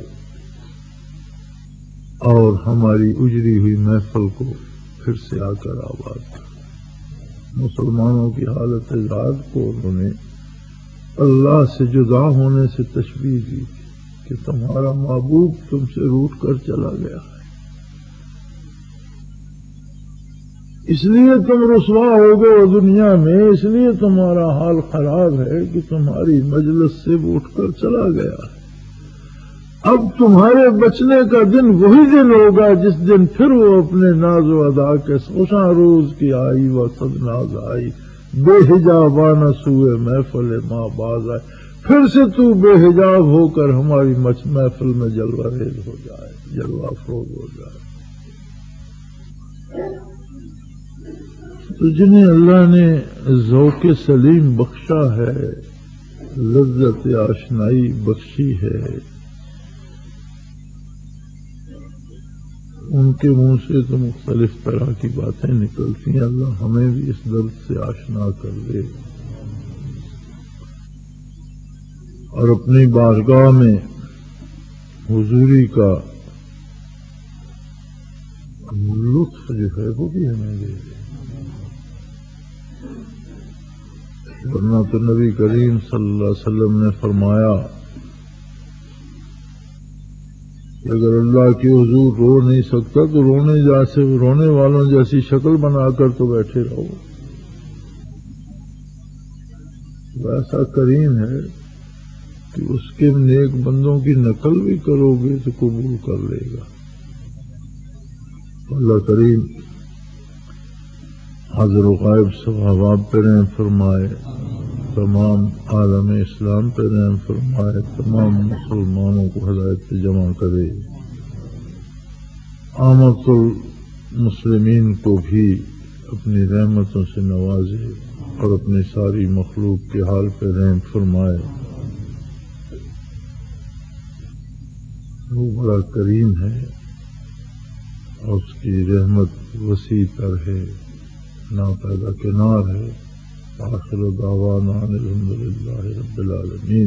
اور ہماری اجڑی ہوئی محفل کو پھر سے آ کر آباد کر. مسلمانوں کی حالت ذات کو انہوں نے اللہ سے جدا ہونے سے تشبیہ دی کہ تمہارا محبوب تم سے روٹ کر چلا گیا ہے، اس لیے تم رسوا ہو گئے دنیا میں، اس لیے تمہارا حال خراب ہے کہ تمہاری مجلس سے اٹھ کر چلا گیا ہے. اب تمہارے بچنے کا دن وہی دن ہوگا جس دن پھر وہ اپنے ناز و ادا کے خوشاں روز کی آئی و سب ناز آئی، بے حجابانہ سوئے محفل ماں باز آئے. پھر سے تو بے حجاب ہو کر ہماری محفل میں جلوہ ریز ہو جائے، جلوہ افروز ہو جائے. تو جنہیں اللہ نے ذوق سلیم بخشا ہے، لذت آشنائی بخشی ہے، ان کے منہ سے تو مختلف طرح کی باتیں نکلتی ہیں. اللہ ہمیں بھی اس درد سے آشنا کر دے اور اپنی بارگاہ میں حضوری کا لطف جو ہے وہ بھی ہمیں دے دے. ورنہ تو نبی کریم صلی اللہ علیہ وسلم نے فرمایا کہ اگر اللہ کی حضور رو نہیں سکتا تو رونے جیسے رونے والوں جیسی شکل بنا کر تو بیٹھے رہو. ویسا کریم ہے کہ اس کے نیک بندوں کی نقل بھی کرو گے تو قبول کر لے گا. اللہ کریم حاضر و غائب ثواب پہ رحم فرمائے، تمام عالم اسلام پہ رحم فرمائے، تمام مسلمانوں کو ہدایت پہ جمع کرے، عامت المسلمین کو بھی اپنی رحمتوں سے نوازے اور اپنی ساری مخلوق کے حال پہ رحم فرمائے. وہ بڑا کریم ہے اور اس کی رحمت وسیع تر ہے، ناپیدا کنار ہے. آخر دعوانا الحمدللہ رب العالمین.